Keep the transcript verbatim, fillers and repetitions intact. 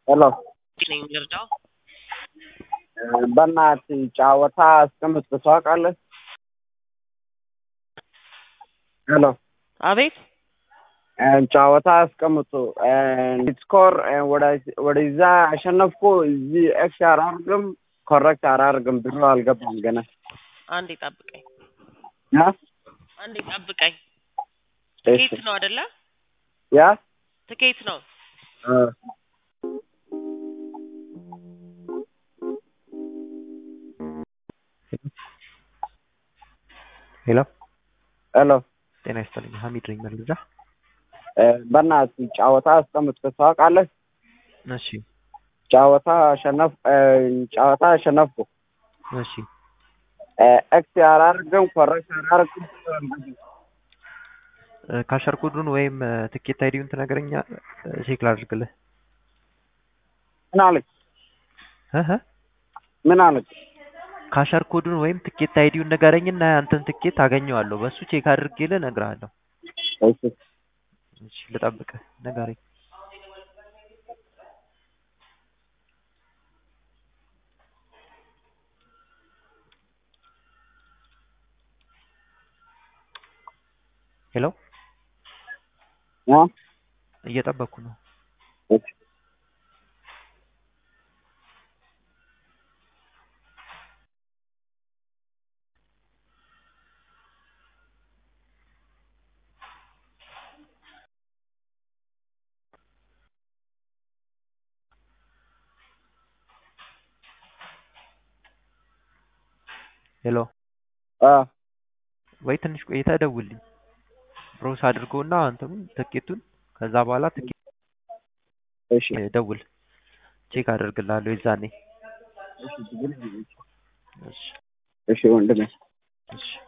ሄሎ ነኝ ልርዳው? በእናትህ ጨዋታ አስቀምጥ ታውቃለህ? ሄሎ አቤት ጨዋታ አስቀምጡ ስኮር ወደዛ አሸነፍኩ እዚህ ኤክስ አላደርግም ኮሬክት አላደርግም ብሎ አልገባም ገና አንዴ ጠብቀኝ ያ አንዴ ጠብቀኝ እሺ ትኬት ነው አይደለ? ያ ትኬት ነው አ ሄሎ ሄሎ ጤና ይስጥልኝ ሀሚድ ነኝ መረጃ በእናትህ ጨዋታ አስቀምጥ ታውቃለህ? እሺ ጨዋታ አሸነፍ ጨዋታ አሸነፍኩ እሺ ኤክስ አላደርግም ኮሬክት አላደርግም ካሸር ኮዱን ወይም ትኬት አይዲውን ትነግረኛ ቼክ ላድርግልህ። ምን አለች እህ ምን አለች? ካሸር ኮዱን ወይም ትኬት አይዲውን ንገረኝና አንተን ትኬት አገኘዋለሁ በሱ ቼክ አድርጌልህ እነግርሃለሁ። እሺ እሺ ልጠብቅህ ንገረኝ። ሄሎ ያ እየጠበቅኩ ነው። እሺ ሄሎ አ ወይ ትንሽ ቆይተህ ደውልልኝ። ፕሮሰስ አድርገውና አንተም ትኬቱን ከዛ በኋላ ትኬት እሺ ደውል ቼክ አደርግልሃለሁ የዛኔ። እሺ እሺ እሺ ወንድሜ እሺ